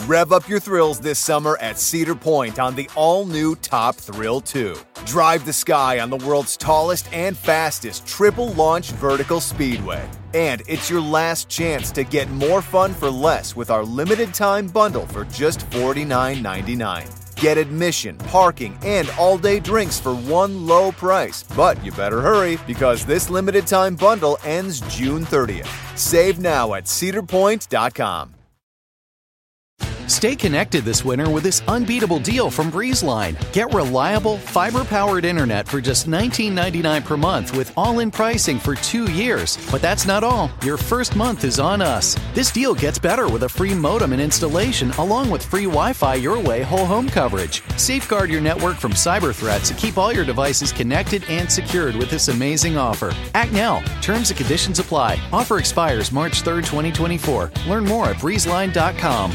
Rev up your thrills this summer at Cedar Point on the all-new Top Thrill 2. Drive the sky on the world's tallest and fastest triple-launch vertical speedway. And it's your last chance to get more fun for less with our limited-time bundle for just $49.99. Get admission, parking, and all-day drinks for one low price. But you better hurry, because this limited-time bundle ends June 30th. Save now at cedarpoint.com. Stay connected this winter with this unbeatable deal from BreezeLine. Get reliable, fiber-powered internet for just $19.99 per month with all-in pricing for 2 years. But that's not all. Your first month is on us. This deal gets better with a free modem and installation, along with free Wi-Fi your way whole home coverage. Safeguard your network from cyber threats and keep all your devices connected and secured with this amazing offer. Act now. Terms and conditions apply. Offer expires March 3rd, 2024. Learn more at breezeline.com.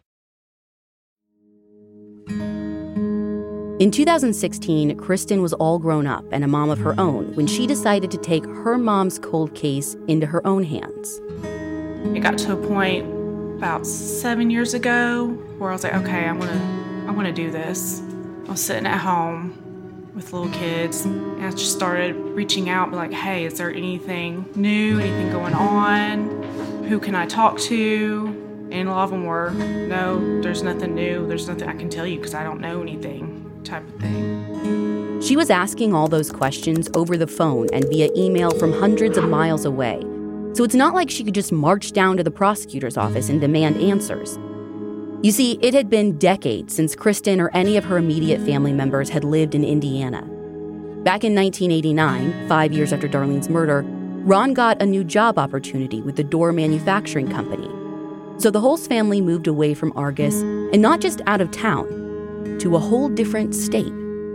In 2016, Kristen was all grown up and a mom of her own when she decided to take her mom's cold case into her own hands. It got to a point about 7 years ago where I was like, okay, I'm gonna do this. I was sitting at home with little kids, and I just started reaching out, like, hey, is there anything new, anything going on? Who can I talk to? And a lot of them were, no, there's nothing new. There's nothing I can tell you because I don't know anything, type of thing. She was asking all those questions over the phone and via email from hundreds of miles away. So it's not like she could just march down to the prosecutor's office and demand answers. You see, it had been decades since Kristen or any of her immediate family members had lived in Indiana. Back in 1989, 5 years after Darlene's murder, Ron got a new job opportunity with the door manufacturing company. So the Hulse family moved away from Argus, and not just out of town, to a whole different state.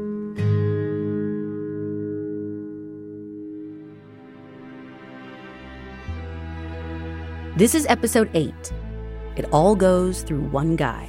This is episode 8. It all goes through one guy.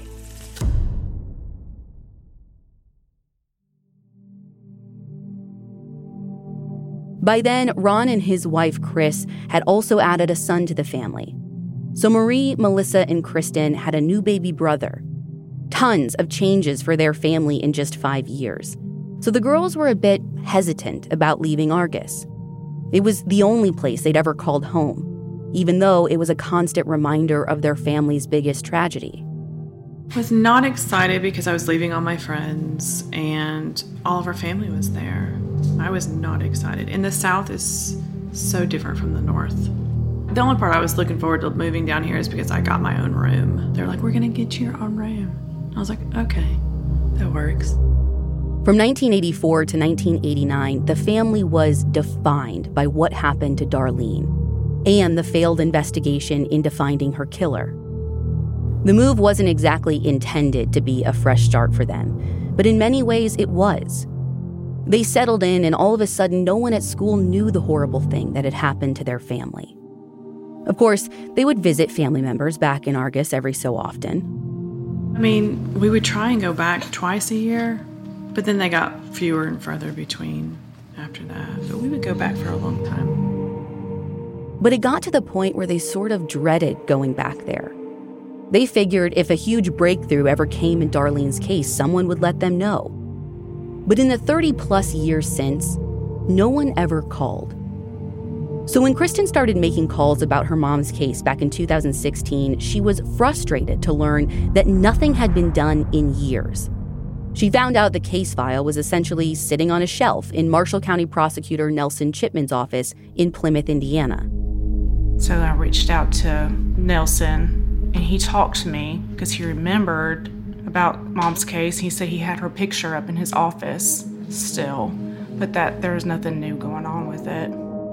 By then, Ron and his wife, Chris, had also added a son to the family. So Marie, Melissa, and Kristen had a new baby brother. Tons of changes for their family in just 5 years. So the girls were a bit hesitant about leaving Argus. It was the only place they'd ever called home, even though it was a constant reminder of their family's biggest tragedy. I was not excited because I was leaving all my friends and all of our family was there. I was not excited. And the South is so different from the North. The only part I was looking forward to moving down here is because I got my own room. They're like, we're going to get you your own room. I was like, okay, that works. From 1984 to 1989, the family was defined by what happened to Darlene and the failed investigation into finding her killer. The move wasn't exactly intended to be a fresh start for them, but in many ways it was. They settled in, and all of a sudden, no one at school knew the horrible thing that had happened to their family. Of course, they would visit family members back in Argus every so often. I mean, we would try and go back twice a year, but then they got fewer and further between after that. But we would go back for a long time. But it got to the point where they sort of dreaded going back there. They figured if a huge breakthrough ever came in Darlene's case, someone would let them know. But in the 30-plus years since, no one ever called. So when Kristen started making calls about her mom's case back in 2016, she was frustrated to learn that nothing had been done in years. She found out the case file was essentially sitting on a shelf in Marshall County Prosecutor Nelson Chipman's office in Plymouth, Indiana. So I reached out to Nelson, and he talked to me because he remembered about Mom's case. He said he had her picture up in his office still, but that there was nothing new going on with it.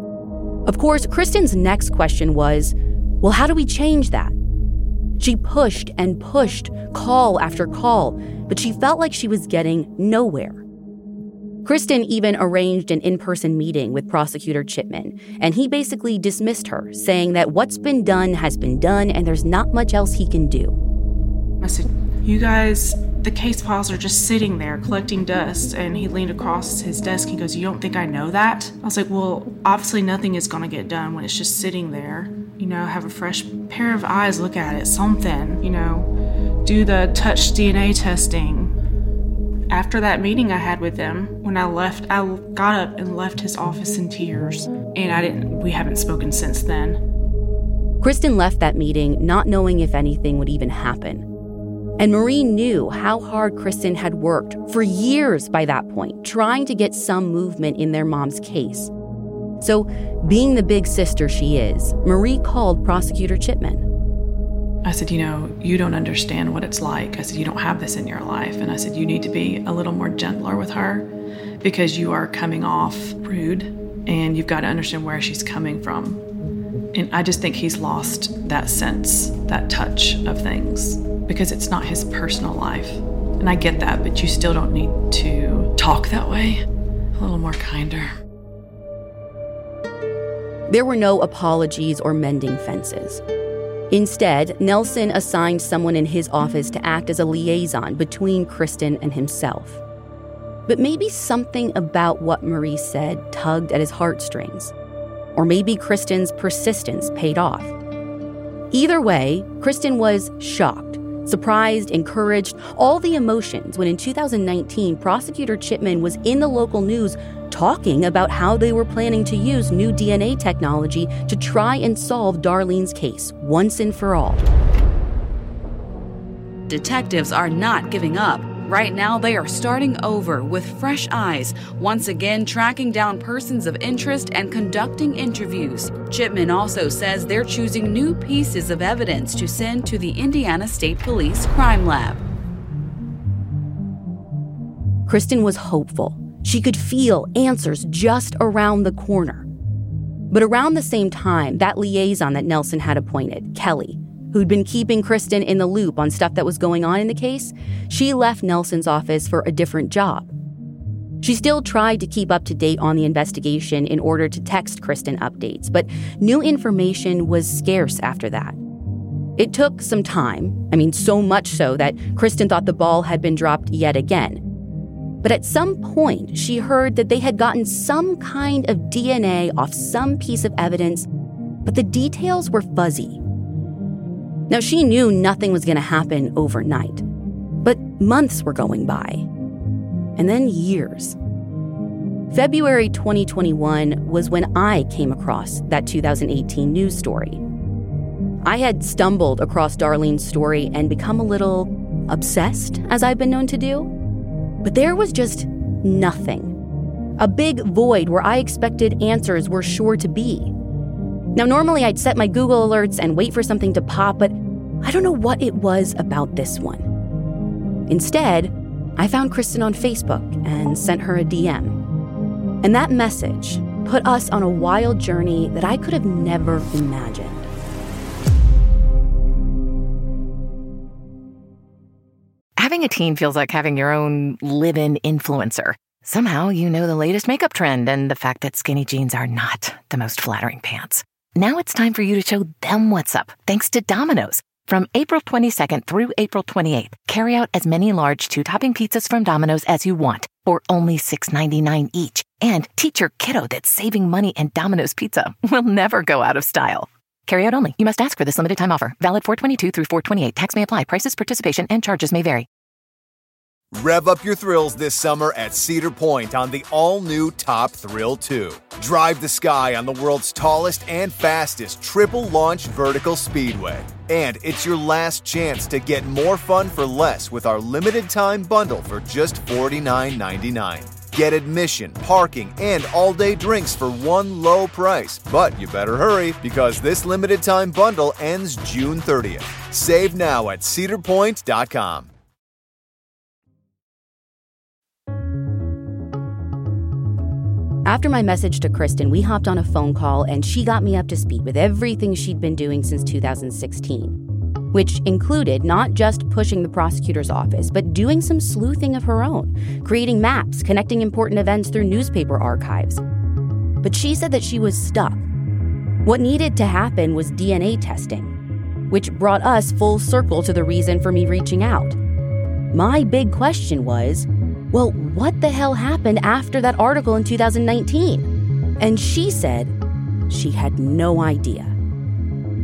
Of course, Kristen's next question was, well, how do we change that? She pushed and pushed, call after call, but she felt like she was getting nowhere. Kristen even arranged an in-person meeting with Prosecutor Chipman, and he basically dismissed her, saying that what's been done has been done and there's not much else he can do. I said, you guys, the case files are just sitting there collecting dust. And he leaned across his desk. He goes, you don't think I know that? I was like, well, obviously nothing is going to get done when it's just sitting there. You know, have a fresh pair of eyes look at it, something, you know. do the touch DNA testing. After that meeting I had with them, when I left, I got up and left his office in tears. And we haven't spoken since then. Kristen left that meeting not knowing if anything would even happen. And Marie knew how hard Kristen had worked for years by that point, trying to get some movement in their mom's case. So, being the big sister she is, Marie called Prosecutor Chipman. I said, you don't understand what it's like. I said, you don't have this in your life. And I said, you need to be a little more gentler with her because you are coming off rude and you've got to understand where she's coming from. And I just think he's lost that sense, that touch of things because it's not his personal life. And I get that, but you still don't need to talk that way. A little more kinder. There were no apologies or mending fences. Instead, Nelson assigned someone in his office to act as a liaison between Kristen and himself. But maybe something about what Marie said tugged at his heartstrings. Or maybe Kristen's persistence paid off. Either way, Kristen was shocked, surprised, encouraged, all the emotions when in 2019, Prosecutor Chipman was in the local news talking about how they were planning to use new DNA technology to try and solve Darlene's case once and for all. Detectives are not giving up. Right now, they are starting over with fresh eyes, once again tracking down persons of interest and conducting interviews. Chipman also says they're choosing new pieces of evidence to send to the Indiana State Police Crime Lab. Kristen was hopeful. She could feel answers just around the corner. But around the same time, that liaison that Nelson had appointed, Kelly, who'd been keeping Kristen in the loop on stuff that was going on in the case, she left Nelson's office for a different job. She still tried to keep up to date on the investigation in order to text Kristen updates, but new information was scarce after that. It took some time, so much so that Kristen thought the ball had been dropped yet again. But at some point, she heard that they had gotten some kind of DNA off some piece of evidence, but the details were fuzzy. Now, she knew nothing was going to happen overnight, but months were going by, and then years. February 2021 was when I came across that 2018 news story. I had stumbled across Darlene's story and become a little obsessed, as I've been known to do. But there was just nothing. A big void where I expected answers were sure to be. Now, normally I'd set my Google alerts and wait for something to pop, but I don't know what it was about this one. Instead, I found Kristen on Facebook and sent her a DM. And that message put us on a wild journey that I could have never imagined. Having a teen feels like having your own live-in influencer. Somehow you know the latest makeup trend and the fact that skinny jeans are not the most flattering pants. Now it's time for you to show them what's up, thanks to Domino's. From April 22nd through April 28th, carry out as many large 2-topping pizzas from Domino's as you want for only $6.99 each. And teach your kiddo that saving money and Domino's pizza will never go out of style. Carry out only. You must ask for this limited time offer. Valid 4/22 through 4/28. Tax may apply. Prices, participation, and charges may vary. Rev up your thrills this summer at Cedar Point on the all-new Top Thrill 2. Drive the sky on the world's tallest and fastest triple-launch vertical speedway. And it's your last chance to get more fun for less with our limited-time bundle for just $49.99. Get admission, parking, and all-day drinks for one low price. But you better hurry because this limited-time bundle ends June 30th. Save now at cedarpoint.com. After my message to Kristen, we hopped on a phone call and she got me up to speed with everything she'd been doing since 2016, which included not just pushing the prosecutor's office, but doing some sleuthing of her own, creating maps, connecting important events through newspaper archives. But she said that she was stuck. What needed to happen was DNA testing, which brought us full circle to the reason for me reaching out. My big question was, well, what the hell happened after that article in 2019? And she said she had no idea.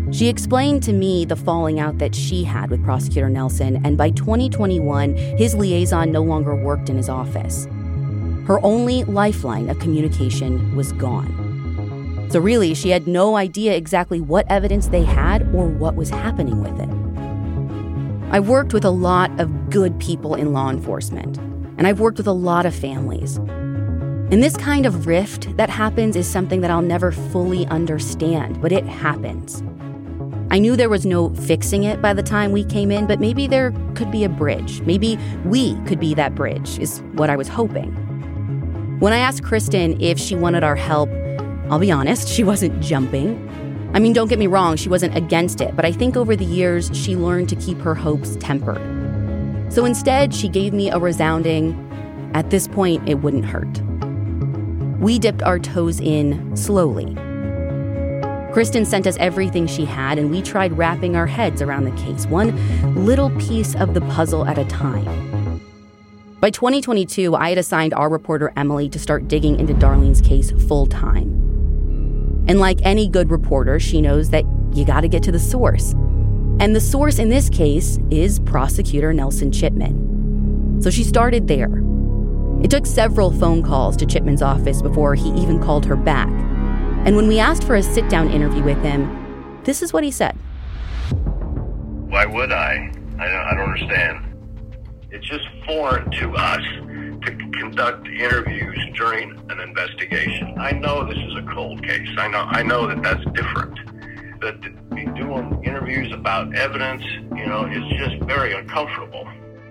She explained to me the falling out that she had with Prosecutor Nelson, and by 2021, his liaison no longer worked in his office. Her only lifeline of communication was gone. So really, she had no idea exactly what evidence they had or what was happening with it. I worked with a lot of good people in law enforcement, and I've worked with a lot of families. And this kind of rift that happens is something that I'll never fully understand, but it happens. I knew there was no fixing it by the time we came in, but maybe there could be a bridge. Maybe we could be that bridge, is what I was hoping. When I asked Kristen if she wanted our help, I'll be honest, she wasn't jumping. I mean, don't get me wrong, she wasn't against it, but I think over the years, she learned to keep her hopes tempered. So instead, she gave me a resounding, at this point, it wouldn't hurt. We dipped our toes in slowly. Kristen sent us everything she had, and we tried wrapping our heads around the case, one little piece of the puzzle at a time. By 2022, I had assigned our reporter Emily to start digging into Darlene's case full time. And like any good reporter, she knows that you gotta get to the source. And the source in this case is Prosecutor Nelson Chipman. So she started there. It took several phone calls to Chipman's office before he even called her back. And when we asked for a sit-down interview with him, this is what he said. Why would I? I don't understand. It's just foreign to us to conduct interviews during an investigation. I know this is a cold case. I know that that's different. But to be doing interviews about evidence, it's just very uncomfortable.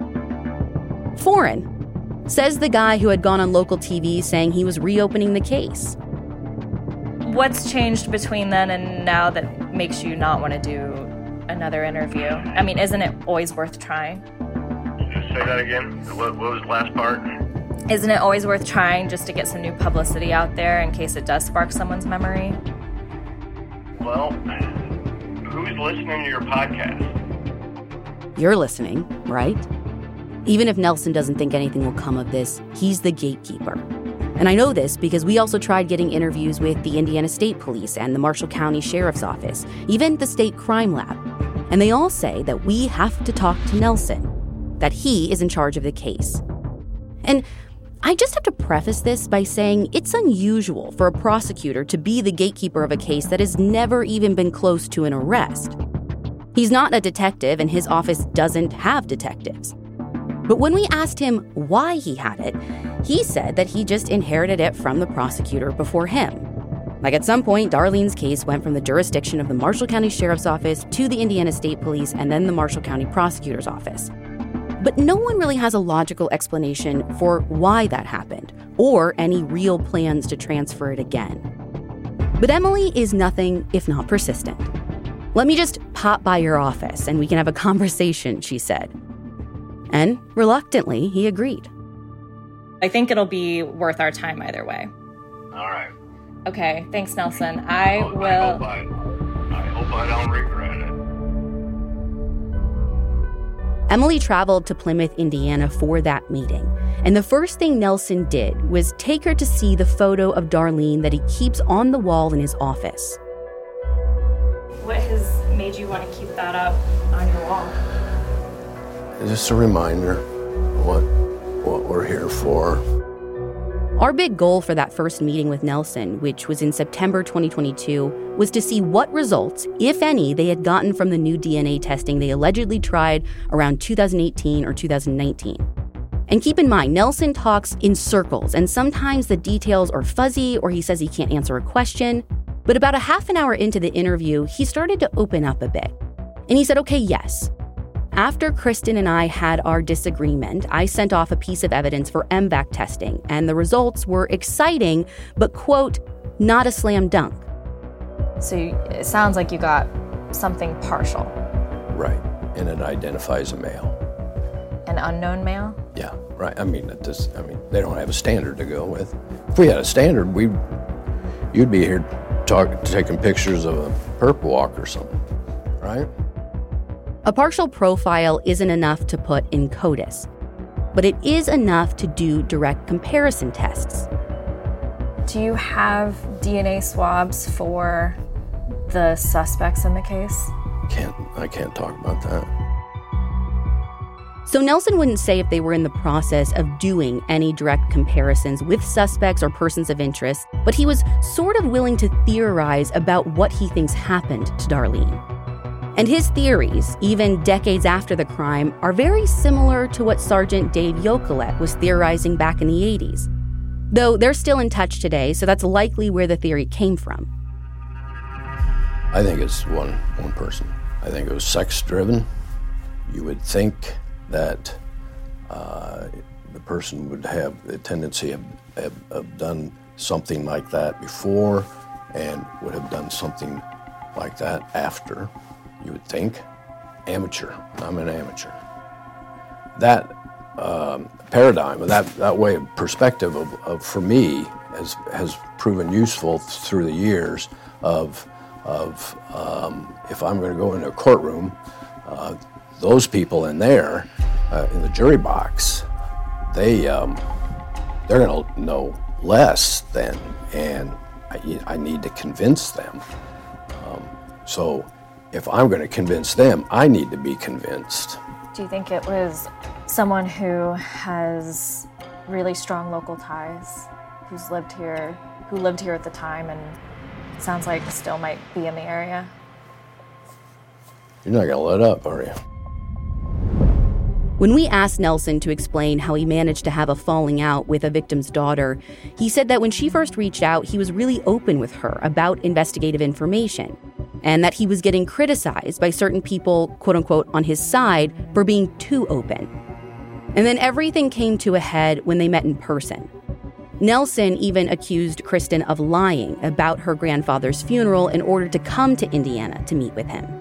Foreign, says the guy who had gone on local TV saying he was reopening the case. What's changed between then and now that makes you not want to do another interview? I mean, isn't it always worth trying? Say that again? What was the last part? Isn't it always worth trying just to get some new publicity out there in case it does spark someone's memory? Well, who's listening to your podcast? You're listening, right? Even if Nelson doesn't think anything will come of this, he's the gatekeeper. And I know this because we also tried getting interviews with the Indiana State Police and the Marshall County Sheriff's Office, even the State Crime Lab. And they all say that we have to talk to Nelson, that he is in charge of the case. And I just have to preface this by saying it's unusual for a prosecutor to be the gatekeeper of a case that has never even been close to an arrest. He's not a detective, and his office doesn't have detectives. But when we asked him why he had it, he said that he just inherited it from the prosecutor before him. Like at some point, Darlene's case went from the jurisdiction of the Marshall County Sheriff's Office to the Indiana State Police and then the Marshall County Prosecutor's Office. But no one really has a logical explanation for why that happened, or any real plans to transfer it again. But Emily is nothing if not persistent. Let me just pop by your office and we can have a conversation, she said. And reluctantly, he agreed. I think it'll be worth our time either way. All right. Okay, thanks, Nelson. I hope I don't regret it. Emily traveled to Plymouth, Indiana for that meeting. And the first thing Nelson did was take her to see the photo of Darlene that he keeps on the wall in his office. What has made you want to keep that up on your wall? Just a reminder what we're here for. Our big goal for that first meeting with Nelson, which was in September 2022, was to see what results, if any, they had gotten from the new DNA testing they allegedly tried around 2018 or 2019. And keep in mind, Nelson talks in circles, and sometimes the details are fuzzy or he says he can't answer a question. But about a half an hour into the interview, he started to open up a bit. And he said, okay, yes. After Kristen and I had our disagreement, I sent off a piece of evidence for MVAC testing, and the results were exciting, but, quote, not a slam dunk. So it sounds like you got something partial. Right, and it identifies a male. An unknown male? Yeah, right. They don't have a standard to go with. If we had a standard, you'd be here taking pictures of a perp walk or something, right? A partial profile isn't enough to put in CODIS, but it is enough to do direct comparison tests. Do you have DNA swabs for the suspects in the case? I can't talk about that. So Nelson wouldn't say if they were in the process of doing any direct comparisons with suspects or persons of interest, but he was sort of willing to theorize about what he thinks happened to Darlene. And his theories, even decades after the crime, are very similar to what Sergeant Dave Yocolet was theorizing back in the 80s. Though they're still in touch today, so that's likely where the theory came from. I think it's one person. I think it was sex-driven. You would think that the person would have the tendency of done something like that before and would have done something like that after, you would think. Amateur. I'm an amateur. That paradigm, that way of perspective of for me has proven useful through the years of if I'm going to go into a courtroom, those people in there, in the jury box, they're going to know less than, and I need to convince them. So if I'm going to convince them, I need to be convinced. Do you think it was someone who has really strong local ties, who lived here at the time and sounds like still might be in the area? You're not going to let up, are you? When we asked Nelson to explain how he managed to have a falling out with a victim's daughter, he said that when she first reached out, he was really open with her about investigative information, and that he was getting criticized by certain people, quote unquote, on his side for being too open. And then everything came to a head when they met in person. Nelson even accused Kristen of lying about her grandfather's funeral in order to come to Indiana to meet with him.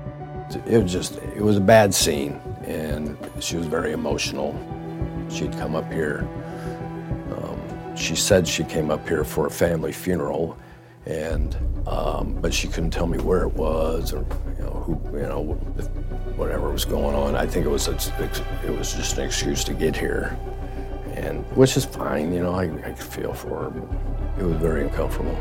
It was a bad scene, and she was very emotional. She'd come up here. She said she came up here for a family funeral, and but she couldn't tell me where it was or who, whatever was going on. I think it was just an excuse to get here, and which is fine. I could feel for her, but it was very uncomfortable.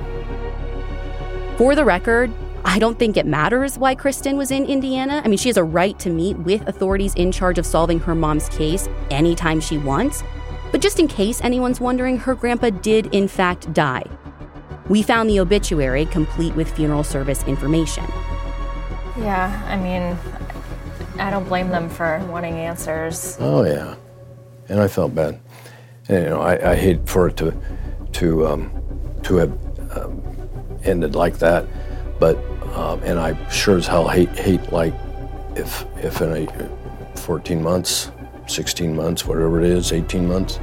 For the record, I don't think it matters why Kristen was in Indiana. I mean, she has a right to meet with authorities in charge of solving her mom's case anytime she wants. But just in case anyone's wondering, her grandpa did in fact die. We found the obituary complete with funeral service information. Yeah, I mean, I don't blame them for wanting answers. Oh yeah, and I felt bad. And, I hate for it to have ended like that. But and I sure as hell hate like if in a 14 months, 16 months, whatever it is, 18 months,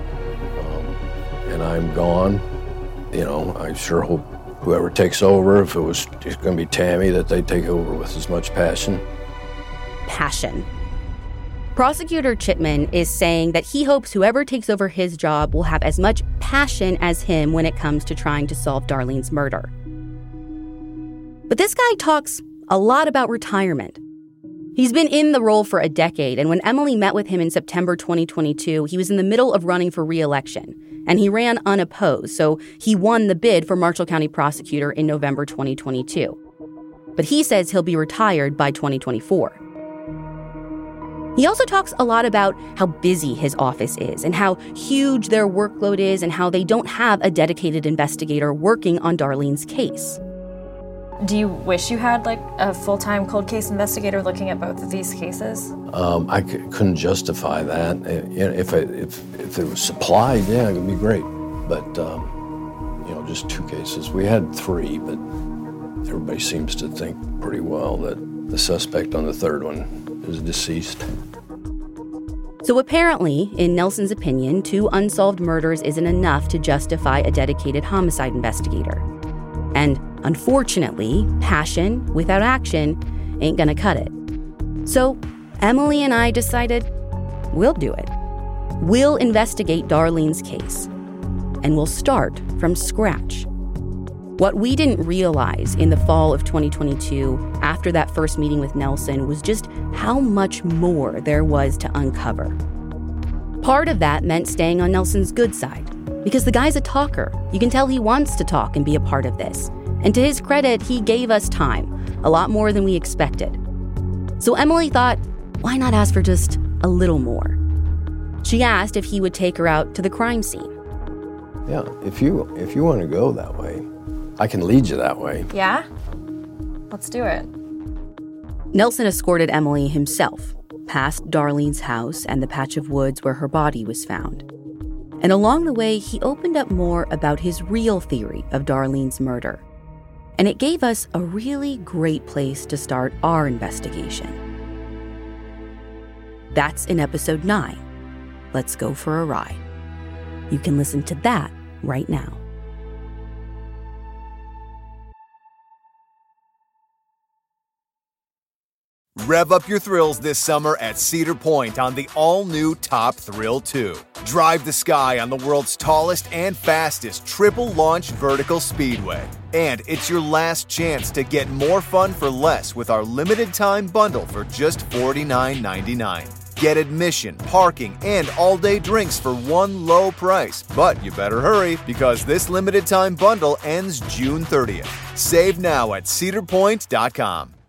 and I'm gone, I sure hope whoever takes over, if it's going to be Tammy, that they take over with as much passion. Passion. Prosecutor Chipman is saying that he hopes whoever takes over his job will have as much passion as him when it comes to trying to solve Darlene's murder. But this guy talks a lot about retirement. He's been in the role for a decade, and when Emily met with him in September 2022, he was in the middle of running for re-election, and he ran unopposed, so he won the bid for Marshall County prosecutor in November 2022. But he says he'll be retired by 2024. He also talks a lot about how busy his office is and how huge their workload is and how they don't have a dedicated investigator working on Darlene's case. Do you wish you had a full-time cold case investigator looking at both of these cases? I couldn't justify that. If it was supplied, yeah, it would be great. But just 2 cases. We had 3, but everybody seems to think pretty well that the suspect on the 3rd one is deceased. So apparently, in Nelson's opinion, 2 unsolved murders isn't enough to justify a dedicated homicide investigator. And unfortunately, passion without action ain't gonna cut it. So Emily and I decided we'll do it. We'll investigate Darlene's case. And we'll start from scratch. What we didn't realize in the fall of 2022, after that first meeting with Nelson, was just how much more there was to uncover. Part of that meant staying on Nelson's good side, because the guy's a talker. You can tell he wants to talk and be a part of this. And to his credit, he gave us time, a lot more than we expected. So Emily thought, why not ask for just a little more? She asked if he would take her out to the crime scene. Yeah, if you want to go that way, I can lead you that way. Yeah? Let's do it. Nelson escorted Emily himself, past Darlene's house and the patch of woods where her body was found. And along the way, he opened up more about his real theory of Darlene's murder. And it gave us a really great place to start our investigation. That's in episode 9. Let's go for a ride. You can listen to that right now. Rev up your thrills this summer at Cedar Point on the all-new Top Thrill 2. Drive the sky on the world's tallest and fastest triple-launch vertical speedway. And it's your last chance to get more fun for less with our limited-time bundle for just $49.99. Get admission, parking, and all-day drinks for one low price. But you better hurry, because this limited-time bundle ends June 30th. Save now at cedarpoint.com.